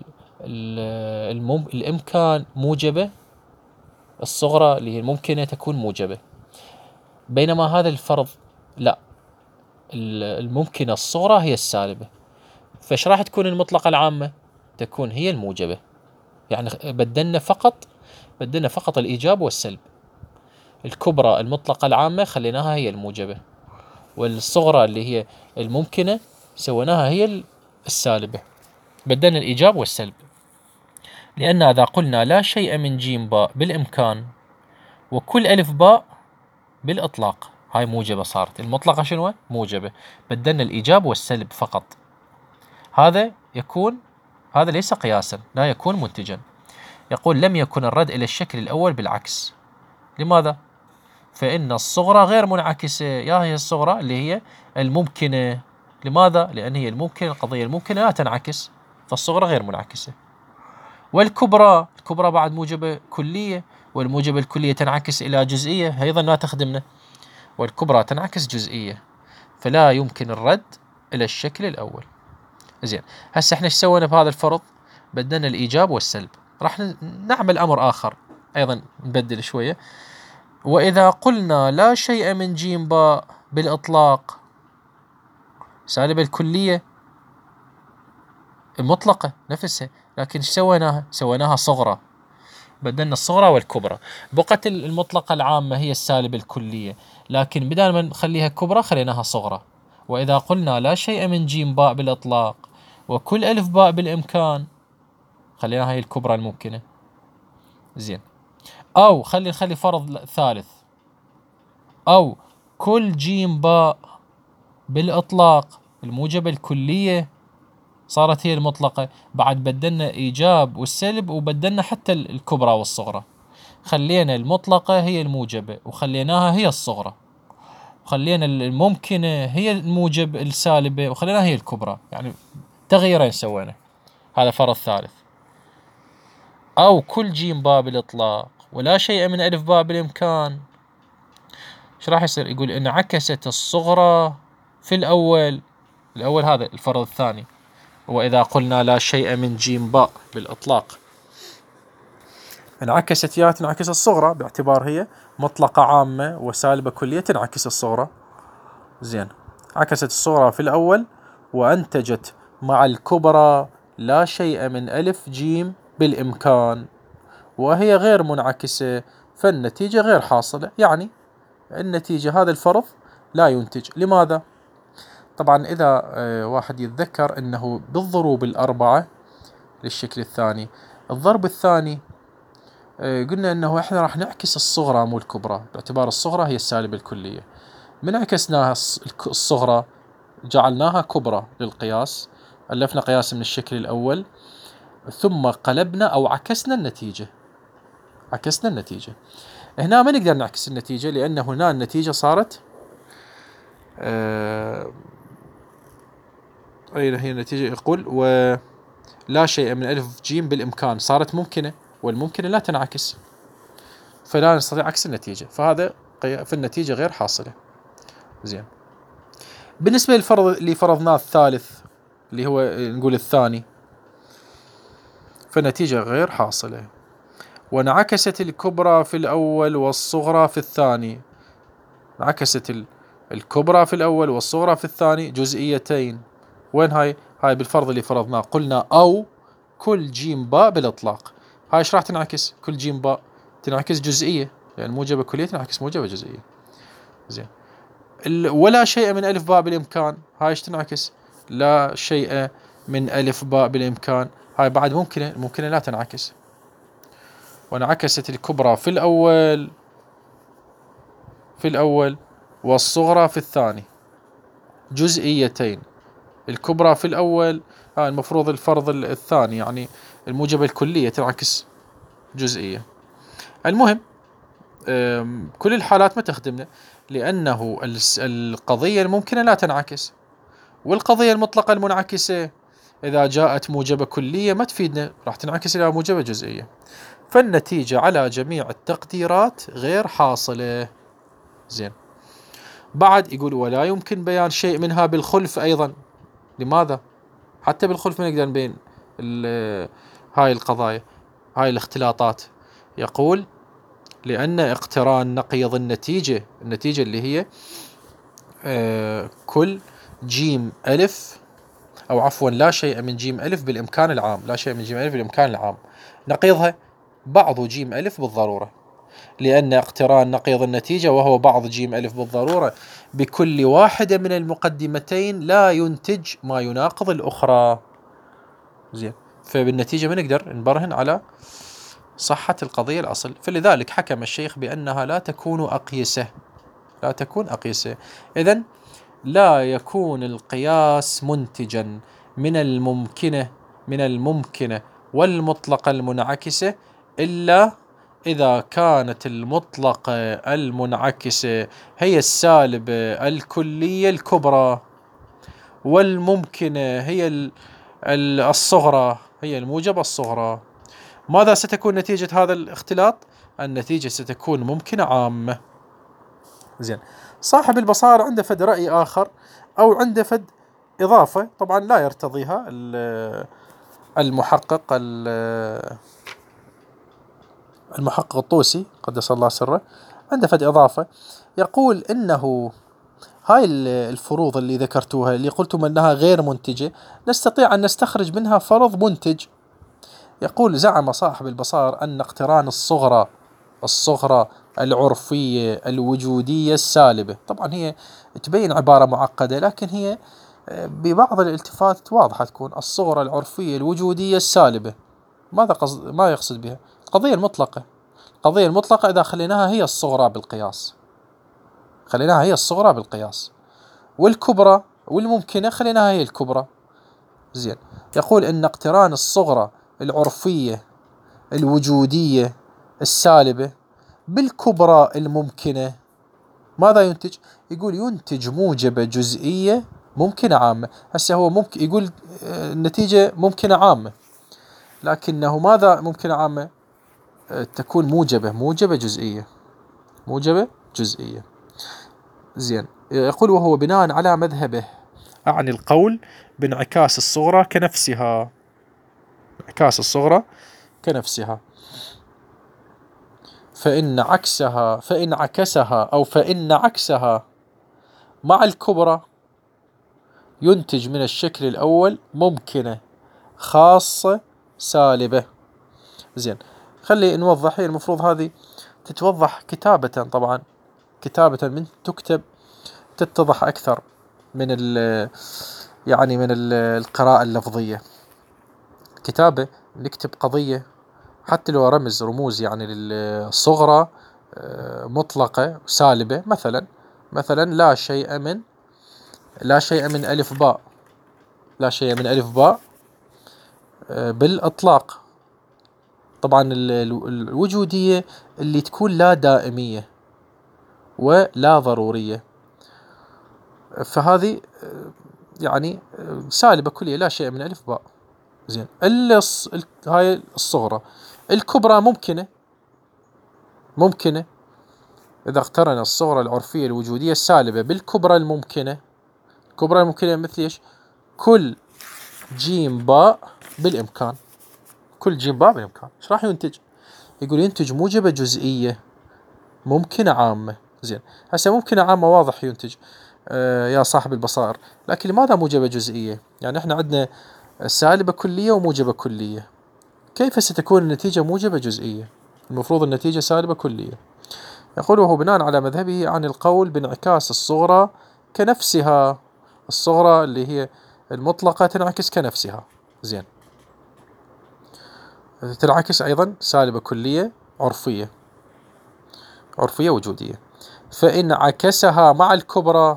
الإمكان موجبة، الصغرى اللي هي الممكنة تكون موجبة، بينما هذا الفرض لا، الممكنة الصغرى هي السالبة. فايش راح تكون المطلقة العامة؟ تكون هي الموجبة. يعني بدلنا فقط الإيجاب والسلب. الكبرى المطلقة العامة خليناها هي الموجبة، والصغرى اللي هي الممكنة سويناها هي السالبة، بدلنا الإيجاب والسلب. لأن إذا قلنا لا شيء من جيم باء بالإمكان وكل ألف باء بالإطلاق، هاي موجبة صارت، المطلقة شنو؟ موجبة، بدلنا الإيجاب والسلب فقط. هذا ليس قياسا، لا يكون منتجا. يقول لم يكن الرد إلى الشكل الأول بالعكس. لماذا؟ فإن الصغرى غير منعكسة. يا هي الصغرى اللي هي الممكنة. لماذا؟ لأن هي الممكنة، القضية الممكنة لا تنعكس، فالصغرى غير منعكسة. والكبرى بعد موجبة كلية، والموجبة الكلية تنعكس إلى جزئية، أيضا لا تخدمنا، والكبرى تنعكس جزئية، فلا يمكن الرد إلى الشكل الأول. زين. هسه احنا ايش سوينا بهذا الفرض؟ بدلنا الإيجاب والسلب. راح نعمل أمر آخر أيضا، نبدل شوية. وإذا قلنا لا شيء من جيم باء بالإطلاق، سالبة الكلية المطلقة نفسها، لكن ايش سويناها صغرى، بدلنا الصغرى والكبرى. بقت المطلقة العامة هي السالبة الكلية، لكن بدل ما نخليها كبرى خليناها صغرى. وإذا قلنا لا شيء من جيم باء بالإطلاق وكل ألف باء بالإمكان، خليناها هي الكبرى الممكنة. زين. أو نخلي فرض ثالث، أو كل جيم باء بالإطلاق الموجبة الكلية صارت هي المطلقة، بعد بدلنا إيجاب والسلب، وبدلنا حتى الكبرى والصغرى، خلينا المطلقة هي الموجبة وخليناها هي الصغرى، وخلينا الممكنة هي الموجب السالبة وخليناها هي الكبرى. يعني تغييرين سوينا. هذا فرض ثالث. أو كل جيم باء بالإطلاق ولا شيء من ألف باء بالإمكان، ايش راح يصير؟ يقول انعكست الصغرى في الأول هذا الفرض الثاني. وإذا قلنا لا شيء من جيم باء بالإطلاق، انعكست تنعكس الصغرى باعتبار هي مطلقة عامة وسالبة كلية، تنعكس الصغرى. زين. عكست الصغرى في الأول وأنتجت مع الكبرى لا شيء من ألف جيم بالإمكان، وهي غير منعكسة، فالنتيجة غير حاصلة. يعني النتيجة هذا الفرض لا ينتج. لماذا؟ طبعا إذا واحد يتذكر أنه بالضروب الأربعة للشكل الثاني، الضرب الثاني قلنا أنه إحنا راح نعكس الصغرى مو الكبرى، باعتبار الصغرى هي السالبة الكلية. من عكسناها الصغرى جعلناها كبرى للقياس، ألفنا قياس من الشكل الأول، ثم قلبنا أو عكسنا النتيجة. هنا ما نقدر نعكس النتيجة، لأن هنا النتيجة صارت أين هي النتيجة؟ يقول ولا شيء من ألف جيم بالإمكان، صارت ممكنة، والممكنة لا تنعكس، فلا نستطيع عكس النتيجة، فهذا في النتيجة غير حاصلة. زين. بالنسبة للفرض اللي فرضناه الثالث اللي هو نقول الثاني، فالنتيجة غير حاصلة. وانعكست الكبرى في الأول والصغرى في الثاني، انعكست الكبرى في الأول والصغرى في الثاني جزئيتين. وين هاي؟ هاي بالفرض اللي فرضناه قلنا أو كل جيم باء بالإطلاق. هاي ايش راح تنعكس؟ كل جيم باء تنعكس جزئية، يعني موجبة كلية تنعكس موجبة جزئية. زين. ولا شيء من ألف باء بالإمكان، هاي ايش تنعكس؟ لا شيء من ألف باء بالإمكان، هاي بعد ممكنة لا تنعكس. وانعكست الكبرى في الأول والصغرى في الثاني جزئيتين. الكبرى في الأول المفروض الفرض الثاني يعني الموجبة الكلية تنعكس جزئية. المهم كل الحالات ما تخدمنا، لأنه القضية الممكنة لا تنعكس، والقضية المطلقة المنعكسة إذا جاءت موجبة كلية ما تفيدنا، راح تنعكس إلى موجبة جزئية. فالنتيجة على جميع التقديرات غير حاصلة. زين. بعد يقول ولا يمكن بيان شيء منها بالخلف أيضا. لماذا؟ حتى بالخلف ما نقدر نبين هاي القضايا، هاي الاختلاطات. يقول لأن اقتران نقيض النتيجة اللي هي كل جيم ألف، أو عفوا لا شيء من جيم ألف بالإمكان العام، لا شيء من جيم ألف بالإمكان العام، نقيضها بعض جيم ألف بالضرورة. لأن اقتران نقيض النتيجة وهو بعض جيم ألف بالضرورة بكل واحدة من المقدمتين لا ينتج ما يناقض الأخرى. زين. فبالنتيجة ما نقدر نبرهن على صحة القضية الأصل. فلذلك حكم الشيخ بأنها لا تكون أقيسة. إذن لا يكون القياس منتجا من الممكنة والمطلقة المنعكسة إلا إذا كانت المطلقة المنعكسة هي السالبة الكلية الكبرى، والممكنة هي الصغرى، هي الموجبة الصغرى. ماذا ستكون نتيجة هذا الاختلاط؟ النتيجة ستكون ممكنة عامة. زين. صاحب البصائر عنده فد رأي آخر أو عنده فد إضافة طبعا لا يرتضيها المحقق الطوسي قدس الله سره. عنده فد إضافة يقول إنه هاي الفروض اللي ذكرتوها اللي قلتم أنها غير منتجة نستطيع أن نستخرج منها فرض منتج. يقول زعم صاحب البصائر أن اقتران الصغرى العرفية الوجودية السالبة، طبعا هي تبين عبارة معقدة لكن هي ببعض الالتفات واضحة تكون الصغرى العرفية الوجودية السالبة. ما يقصد بها؟ القضية المطلقة إذا خليناها هي الصغرى بالقياس، والكبرى والممكنة خليناها هي الكبرى. زين. يقول إن اقتران الصغرى العرفية الوجودية السالبة بالكبرى الممكنة ماذا ينتج؟ يقول ينتج موجبة جزئية ممكنة عامة. هسه هو ممكن يقول النتيجة ممكنة عامة، لكنه ماذا ممكنة عامة؟ تكون موجبة جزئية. زين. يقول وهو بناء على مذهبه أعني القول بانعكاس الصغرى كنفسها، فإن عكسها مع الكبرى ينتج من الشكل الأول ممكنة خاصة سالبة. زين. خلي نوضح. هي المفروض هذه تتوضح كتابة، طبعا كتابة من تكتب تتضح أكثر من القراءة اللفظية. كتابة نكتب قضية حتى لو رموز يعني للصغرى مطلقة سالبة، مثلا لا شيء من ألف باء بالإطلاق. طبعا الوجودية اللي تكون لا دائمية ولا ضرورية، فهذه يعني سالبة كلية لا شيء من ألف باء. زين. هاي الصغرى. الكبرى ممكنة إذا اقترن الصغرى العرفية الوجودية السالبة بالكبرى الممكنة. مثل إيش؟ كل جيم باء بالإمكان. إيش راح ينتج؟ يقول ينتج موجبة جزئية ممكنة عامة. زين. هسه ممكن عامة واضح ينتج يا صاحب البصائر، لكن لماذا موجبة جزئية؟ يعني احنا عندنا سالبة كلية وموجبة كلية، كيف ستكون النتيجة موجبة جزئية؟ المفروض النتيجة سالبة كلية. يقول وهو بناء على مذهبه عن القول بانعكاس الصغرى كنفسها، الصغرى اللي هي المطلقة تنعكس كنفسها. زين، تنعكس أيضا سالبة كلية عرفية، عرفية وجودية. فإن عكسها مع الكبرى،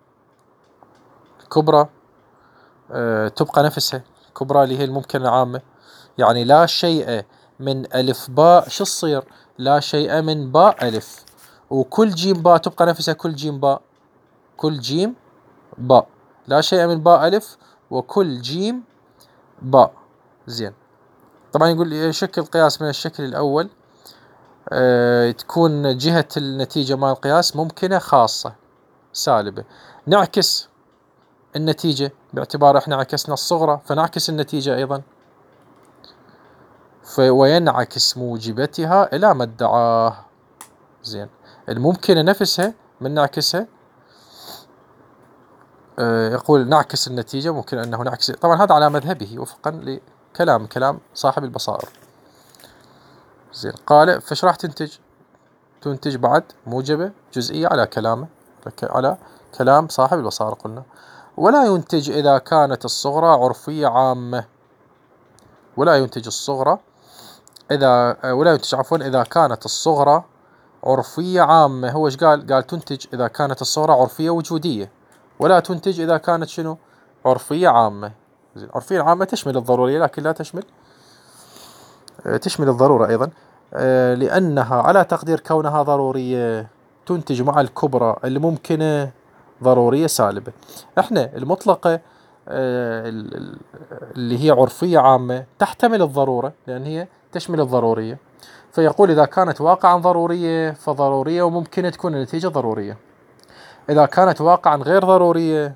الكبرى تبقى نفسها، الكبرى اللي هي الممكنة العامة، يعني لا شيء من ألف باء شو تصير؟ لا شيء من باء ألف، وكل جيم باء تبقى نفسها كل جيم باء، كل جيم باء، لا شيء من باء ألف وكل جيم باء. زين، طبعا يقول شكل قياس من الشكل الأول تكون جهة النتيجة مع القياس ممكنة خاصة سالبة، نعكس النتيجة باعتبار احنا عكسنا الصغرى فنعكس النتيجة أيضا، وينعكس موجبتها إلى ما ادعاه. زين، الممكنة نفسها من نعكسها يقول نعكس النتيجة، ممكن أنه نعكس، طبعا هذا على مذهبه وفقا لكلام صاحب البصائر. زين، قال فايش راح تنتج؟ تنتج بعد موجبة جزئية على كلامه، على كلام صاحب البصائر قلنا. ولا ينتج إذا كانت الصغرى عرفية عامة، ولا ينتج الصغرى ولا ينتج عفوا إذا كانت الصغرى عرفية عامة. هو ايش قال؟ قال تنتج إذا كانت الصغرى عرفية وجودية، ولا تنتج إذا كانت شنو؟ عرفية عامة. زين، عرفية عامة تشمل الضرورية لكن لا تشمل الضرورة أيضا، لأنها على تقدير كونها ضرورية تنتج مع الكبرى الممكنة ضرورية سالبة. احنا المطلقة اللي هي عرفية عامة تحتمل الضرورة لأن هي تشمل الضرورية، فيقول إذا كانت واقعا ضرورية فضرورية وممكنة تكون النتيجة ضرورية. إذا كانت واقعا غير ضرورية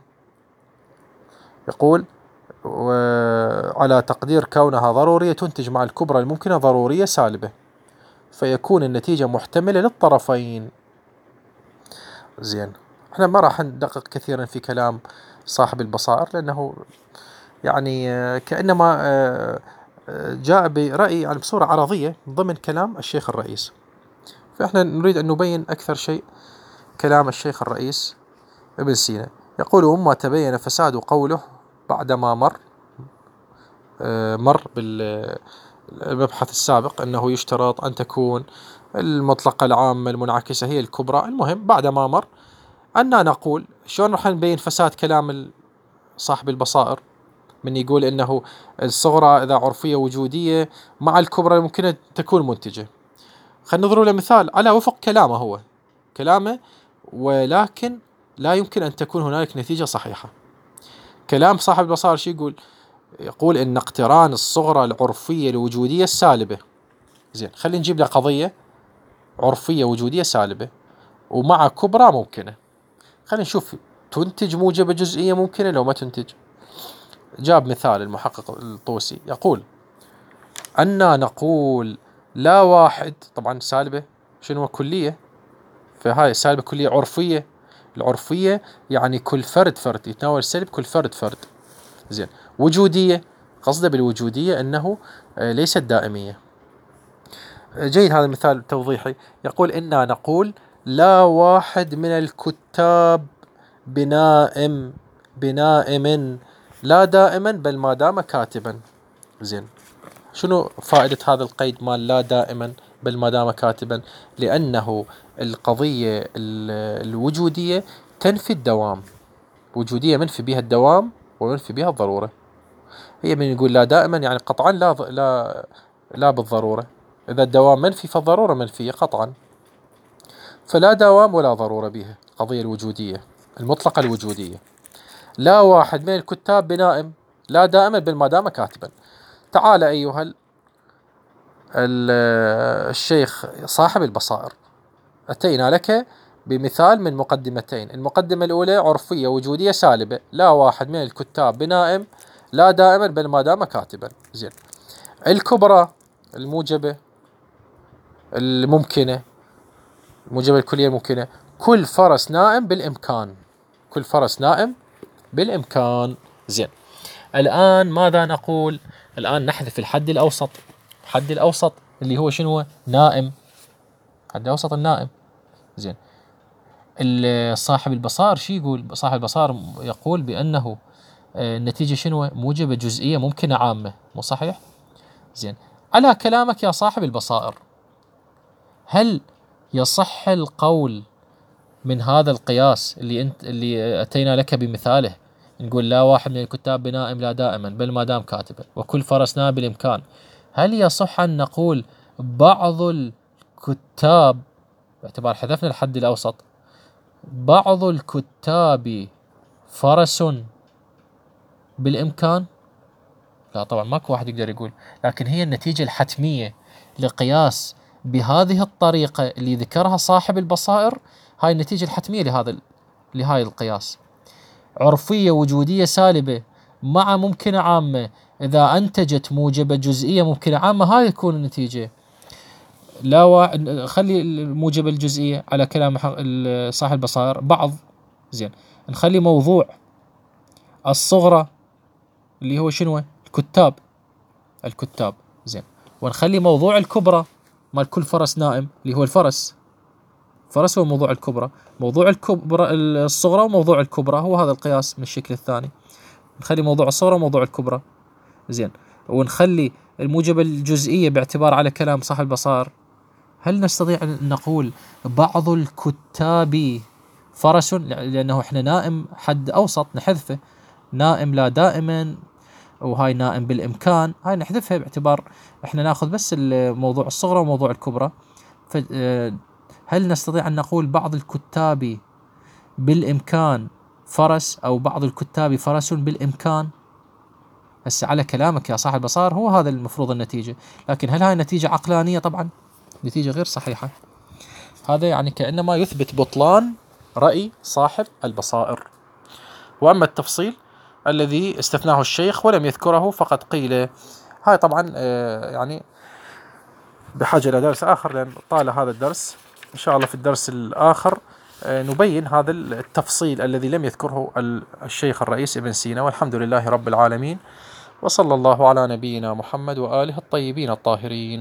يقول وعلى تقدير كونها ضرورية تنتج مع الكبرى الممكنة ضرورية سالبة، فيكون النتيجة محتملة للطرفين. زين، احنا ما راح ندقق كثيرا في كلام صاحب البصائر لأنه يعني كأنما جاء برأي يعني بصورة عرضية ضمن كلام الشيخ الرئيس، فإحنا نريد أن نبين أكثر شيء كلام الشيخ الرئيس ابن سينا. يقول وما تبين فساد قوله بعدما مر بالمبحث السابق أنه يشترط أن تكون المطلقة العامة المنعكسة هي الكبرى. المهم بعدما مر أننا نقول شلون راح نبين فساد كلام صاحب البصائر من يقول إنه الصغرى إذا عرفية وجودية مع الكبرى ممكن تكون منتجة. خلينا نضرب له مثال على وفق كلامه، هو كلامه ولكن لا يمكن أن تكون هنالك نتيجة صحيحة. كلام صاحب البصائر شو يقول؟ يقول إن اقتران الصغرى العرفية الوجودية السالبة. زين، خلينا نجيب له قضية عرفية وجودية سالبة ومع كبرى ممكنة، خلينا نشوف تنتج موجبة جزئية ممكنة لو ما تنتج. جاب مثال المحقق الطوسي يقول أننا نقول لا واحد، طبعا سالبة شنو كلية، فهاي سالبة كلية عرفية، العرفية يعني كل فرد يتناول السلب كل فرد. زين، وجودية قصده بالوجودية أنه ليست دائمية. جيد هذا المثال توضيحي. يقول إننا نقول لا واحد من الكتاب بنائم لا دائما بل ما دام كاتبا. زين، شنو فائدة هذا القيد مال لا دائما بل ما دام كاتبا؟ لأنه القضية الوجودية تنفي الدوام، وجودية منفي بها الدوام ومنفي بها الضرورة. هي من يقول لا دائما يعني قطعا لا بالضرورة، إذا الدوام منفي فالضرورة منفية قطعا، فلا دوام ولا ضرورة بها القضية الوجودية المطلقة الوجودية. لا واحد من الكتاب بنائم لا دائما بل ما دام كاتبا. تعال أيها الشيخ صاحب البصائر، أتينا لك بمثال من مقدمتين. المقدمة الأولى عرفية وجودية سالبة، لا واحد من الكتاب بنائم لا دائما بل ما دام كاتبا. زين، الكبرى الموجبة الممكنة، الموجبة الكلية الممكنة كل فرس نائم بالإمكان، كل فرس نائم بالإمكان. زين، الآن ماذا نقول؟ الآن نحذف الحد الأوسط. الحد الأوسط اللي هو شنو؟ نائم. الحد الأوسط النائم. زين، صاحب البصائر شو يقول؟ صاحب البصائر يقول بأنه النتيجة شنو؟ موجبة جزئية ممكنة عامة، مو صحيح؟ زين، على كلامك يا صاحب البصائر، هل يصح القول من هذا القياس اللي أتينا لك بمثاله، نقول لا واحد من الكتاب بنائم لا دائما بل ما دام كاتبا وكل فرس نائم بالإمكان، هل يصح أن نقول بعض الكتاب، باعتبار حذفنا الحد الأوسط، بعض الكتاب فرس بالإمكان؟ لا طبعا ماكو واحد يقدر يقول، لكن هي النتيجة الحتمية لقياس بهذه الطريقة اللي ذكرها صاحب البصائر، هاي النتيجة الحتمية لهاي القياس. عرفية وجودية سالبة مع ممكنة عامة إذا أنتجت موجبة جزئية ممكنة عامة، هاي تكون النتيجة. لا خلي الموجبة الجزئية على كلام صاحب البصائر بعض. زين، نخلي موضوع الصغرى اللي هو شنو؟ الكتاب. زين، ونخلي موضوع الكبرى مال كل فرس نائم اللي هو الفرس هو موضوع الكبرى، موضوع الكبرى الصغرى وموضوع الكبرى هو هذا القياس من الشكل الثاني. نخلي موضوع الصغرى وموضوع الكبرى. زين، ونخلي الموجبة الجزئية باعتبار على كلام صاحب البصائر. هل نستطيع أن نقول بعض الكتاب فرس؟ لأنه إحنا نائم حد أوسط نحذفه، نائم لا دائما، وهاي نائم بالإمكان، هاي نحذفها باعتبار إحنا ناخذ بس الموضوع الصغرى وموضوع الكبرى. هل نستطيع أن نقول بعض الكتاب بالإمكان فرس، أو بعض الكتاب فرس بالإمكان؟ هسه على كلامك يا صاحب البصائر هو هذا المفروض النتيجة، لكن هل هاي نتيجة عقلانية؟ طبعا نتيجة غير صحيحة. هذا يعني كأنما يثبت بطلان رأي صاحب البصائر. وأما التفصيل الذي استثناه الشيخ ولم يذكره فقد قيل، هاي طبعا يعني بحاجة إلى درس آخر لأن طال هذا الدرس. إن شاء الله في الدرس الآخر نبين هذا التفصيل الذي لم يذكره الشيخ الرئيس ابن سينا. والحمد لله رب العالمين، وصلى الله على نبينا محمد وآله الطيبين الطاهرين.